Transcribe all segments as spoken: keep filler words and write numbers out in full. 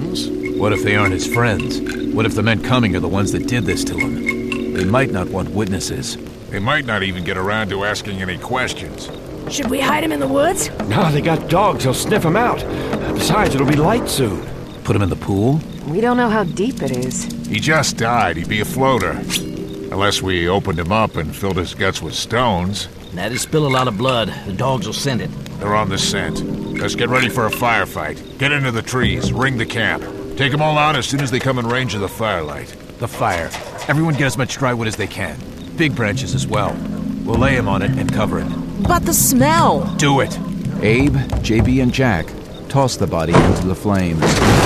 Stones? What if they aren't his friends? What if the men coming are the ones that did this to him? They might not want witnesses. They might not even get around to asking any questions. Should we hide him in the woods? No, they got dogs. They'll sniff him out. Besides, it'll be light soon. Put him in the pool? We don't know how deep it is. He just died. He'd be a floater. Unless we opened him up and filled his guts with stones. That'd spill a lot of blood. The dogs will send it. They're on the scent. Let's get ready for a firefight. Get into the trees. Ring the camp. Take them all out as soon as they come in range of the firelight. The fire. Everyone get as much dry wood as they can. Big branches as well. We'll lay him on it and cover it. But the smell! Do it! Abe, J B, and Jack toss the body into the flames.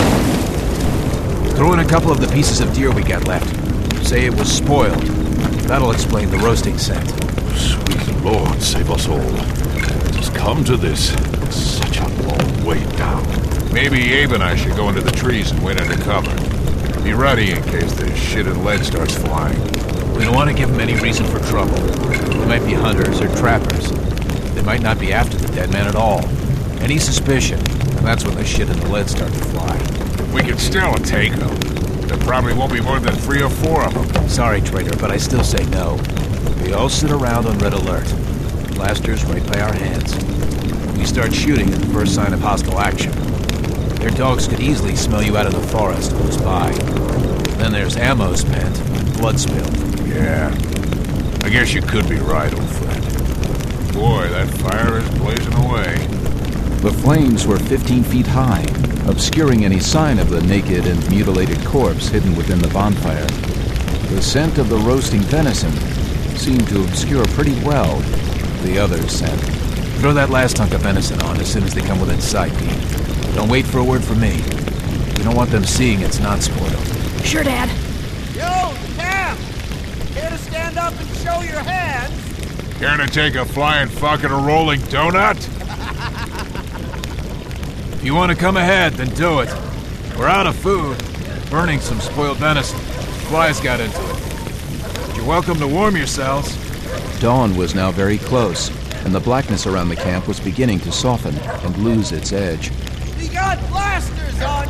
Throw in a couple of the pieces of deer we got left. Say it was spoiled. That'll explain the roasting scent. Sweet Lord, save us all. It has come to this. Such a long way down. Maybe Abe and I should go into the trees and wait under cover. Be ready in case the shit and lead starts flying. We don't want to give them any reason for trouble. They might be hunters or trappers. They might not be after the dead man at all. Any suspicion, and that's when the shit and the lead start to fly. We can still take them. There probably won't be more than three or four of them. Sorry, traitor, but I still say no. We all sit around on red alert. Blasters right by our hands. We start shooting at the first sign of hostile action. Their dogs could easily smell you out of the forest close by. Then there's ammo spent, blood spilled. Yeah. I guess you could be right, old friend. Boy, that fire is blazing away. The flames were fifteen feet high, obscuring any sign of the naked and mutilated corpse hidden within the bonfire. The scent of the roasting venison seemed to obscure pretty well the other scent. Throw that last hunk of venison on as soon as they come within sight, Pete. Don't wait for a word from me. We don't want them seeing it's not spoiled. Sure, Dad. Yo, Camp! Care to stand up and show your hands? Care to take a flying fuck and a rolling donut? If you want to come ahead, then do it. We're out of food. Burning some spoiled venison. Flies got into it. You're welcome to warm yourselves. Dawn was now very close, and the blackness around the camp was beginning to soften and lose its edge. We got blasters on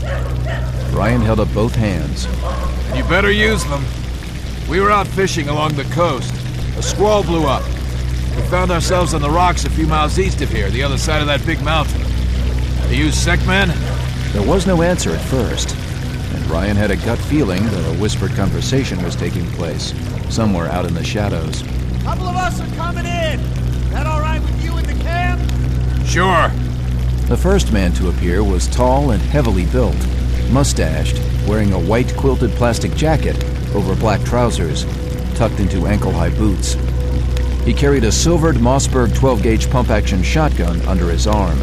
you! Ryan held up both hands. You better use them. We were out fishing along the coast. A squall blew up. We found ourselves on the rocks a few miles east of here, the other side of that big mountain. Are you sick, man? There was no answer at first, and Ryan had a gut feeling that a whispered conversation was taking place, somewhere out in the shadows. Couple of us are coming in. That all right with you in the camp? Sure. The first man to appear was tall and heavily built, mustached, wearing a white quilted plastic jacket over black trousers, tucked into ankle-high boots. He carried a silvered Mossberg twelve gauge pump-action shotgun under his arm.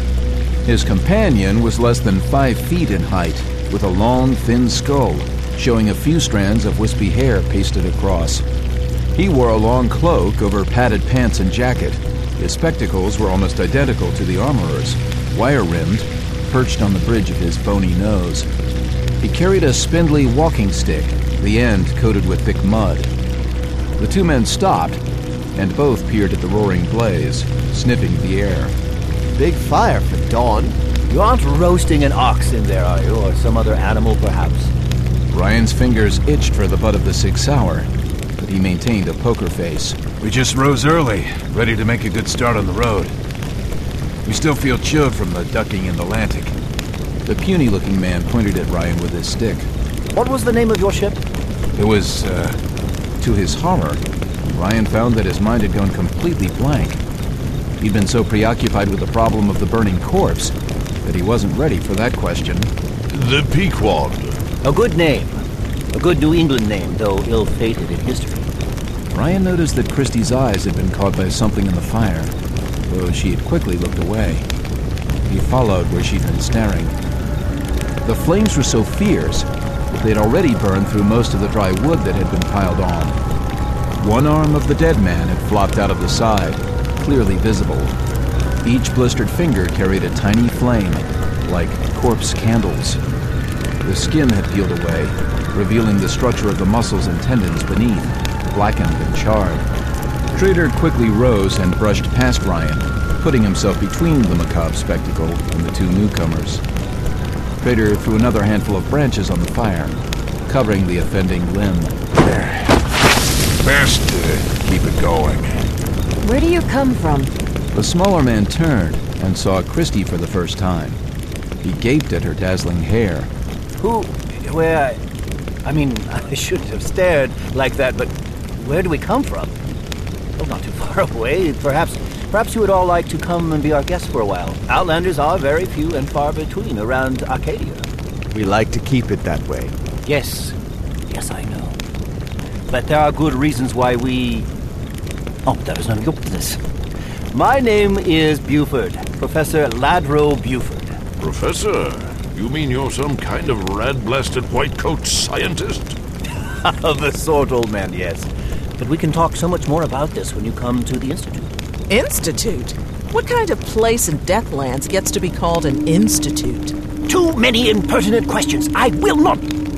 His companion was less than five feet in height, with a long, thin skull, showing a few strands of wispy hair pasted across. He wore a long cloak over padded pants and jacket. His spectacles were almost identical to the armorer's, wire-rimmed, perched on the bridge of his bony nose. He carried a spindly walking stick, the end coated with thick mud. The two men stopped, and both peered at the roaring blaze, sniffing the air. Big fire for dawn. You aren't roasting an ox in there, are you? Or some other animal, perhaps? Ryan's fingers itched for the butt of the Sig Sauer, but he maintained a poker face. We just rose early, ready to make a good start on the road. We still feel chilled from the ducking in the Atlantic. The puny-looking man pointed at Ryan with his stick. What was the name of your ship? It was, uh... To his horror, Ryan found that his mind had gone completely blank. He'd been so preoccupied with the problem of the burning corpse that he wasn't ready for that question. The Pequod. A good name. A good New England name, though ill-fated in history. Ryan noticed that Christie's eyes had been caught by something in the fire, though she had quickly looked away. He followed where she'd been staring. The flames were so fierce that they'd already burned through most of the dry wood that had been piled on. One arm of the dead man had flopped out of the side, clearly visible. Each blistered finger carried a tiny flame, like corpse candles. The skin had peeled away, revealing the structure of the muscles and tendons beneath, blackened and charred. Trader quickly rose and brushed past Ryan, putting himself between the macabre spectacle and the two newcomers. Trader threw another handful of branches on the fire, covering the offending limb. There. Best uh, keep it going. Where do you come from? The smaller man turned and saw Christy for the first time. He gaped at her dazzling hair. Who? Where? I mean, I shouldn't have stared like that, but where do we come from? Well, not too far away. Perhaps perhaps you would all like to come and be our guests for a while. Outlanders are very few and far between around Arcadia. We like to keep it that way. Yes. Yes, I know. But there are good reasons why we... Oh, that is none of your business. My name is Buford. Professor Ladro Buford. Professor? You mean you're some kind of rat-blasted white-coat scientist? Of a sort, old man, yes. But we can talk so much more about this when you come to the Institute. Institute? What kind of place in Deathlands gets to be called an institute? Too many impertinent questions. I will not...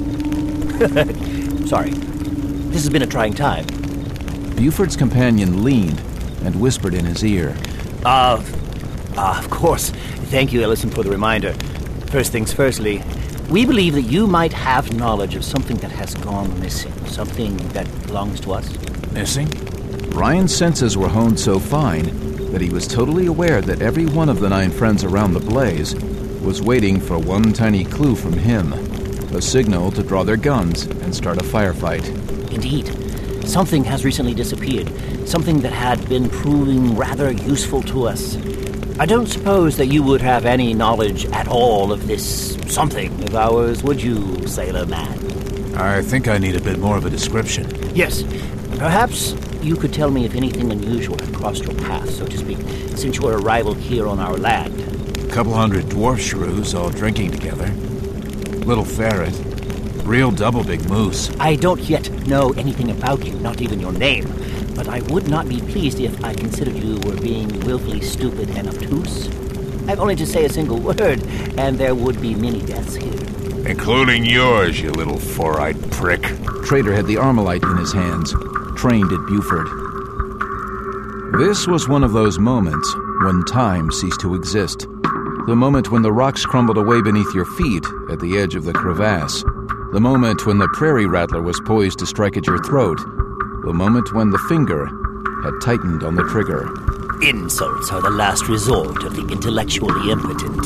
Sorry. This has been a trying time. Buford's companion leaned and whispered in his ear. Uh, uh, of course. Thank you, Ellison, for the reminder. First things firstly, we believe that you might have knowledge of something that has gone missing. Something that belongs to us. Missing? Ryan's senses were honed so fine that he was totally aware that every one of the nine friends around the blaze was waiting for one tiny clue from him. A signal to draw their guns and start a firefight. Indeed. Something has recently disappeared. Something that had been proving rather useful to us. I don't suppose that you would have any knowledge at all of this something of ours, would you, sailor man? I think I need a bit more of a description. Yes. Perhaps you could tell me if anything unusual had crossed your path, so to speak, since your arrival here on our land. A couple hundred dwarf shrews all drinking together. Little ferret. Real double big moose. I don't yet know anything about you, not even your name. But I would not be pleased if I considered you were being willfully stupid and obtuse. I've only to say a single word, and there would be many deaths here. Including yours, you little four-eyed prick. Trader had the Armalite in his hands, trained at Buford. This was one of those moments when time ceased to exist. The moment when the rocks crumbled away beneath your feet at the edge of the crevasse. The moment when the prairie rattler was poised to strike at your throat. The moment when the finger had tightened on the trigger. Insults are the last resort of the intellectually impotent.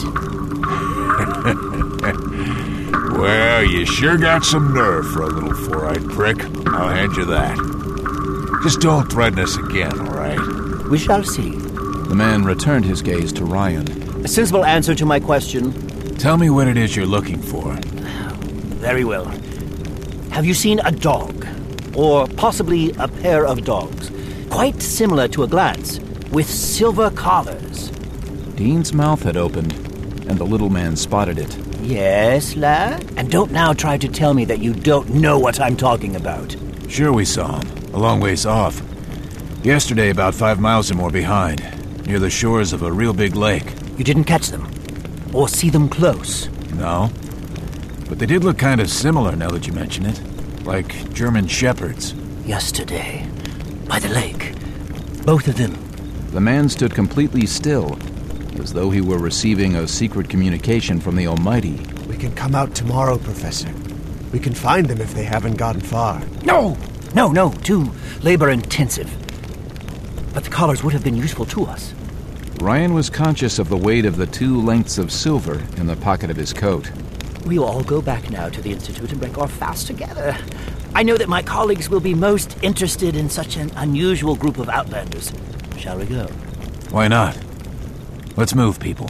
Well, you sure got some nerve for a little four-eyed prick. I'll hand you that. Just don't threaten us again, all right? We shall see. The man returned his gaze to Ryan. A sensible answer to my question. Tell me what it is you're looking for. Very well. Have you seen a dog? Or possibly a pair of dogs? Quite similar to a glance, with silver collars. Dean's mouth had opened, and the little man spotted it. Yes, lad? And don't now try to tell me that you don't know what I'm talking about. Sure we saw him, a long ways off. Yesterday, about five miles or more behind, near the shores of a real big lake. You didn't catch them? Or see them close? No. But they did look kind of similar now that you mention it. Like German shepherds. Yesterday, by the lake. Both of them. The man stood completely still, as though he were receiving a secret communication from the Almighty. We can come out tomorrow, Professor. We can find them if they haven't gotten far. No! No, no, too labor-intensive. But the collars would have been useful to us. Ryan was conscious of the weight of the two lengths of silver in the pocket of his coat. We will all go back now to the Institute and break our fast together. I know that my colleagues will be most interested in such an unusual group of outlanders. Shall we go? Why not? Let's move, people.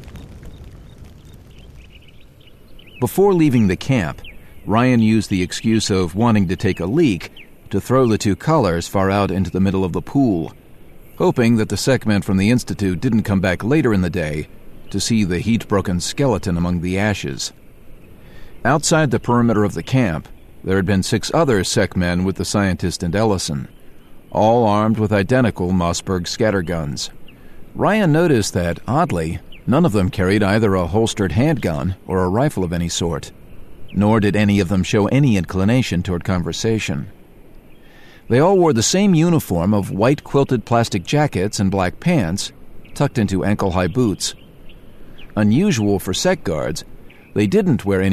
Before leaving the camp, Ryan used the excuse of wanting to take a leak to throw the two collars far out into the middle of the pool, hoping that the segment from the Institute didn't come back later in the day to see the heat-broken skeleton among the ashes. Outside the perimeter of the camp, there had been six other sec men with the scientist and Ellison, all armed with identical Mossberg scatterguns. Ryan noticed that, oddly, none of them carried either a holstered handgun or a rifle of any sort, nor did any of them show any inclination toward conversation. They all wore the same uniform of white quilted plastic jackets and black pants, tucked into ankle-high boots. Unusual for sec guards, They didn't wear any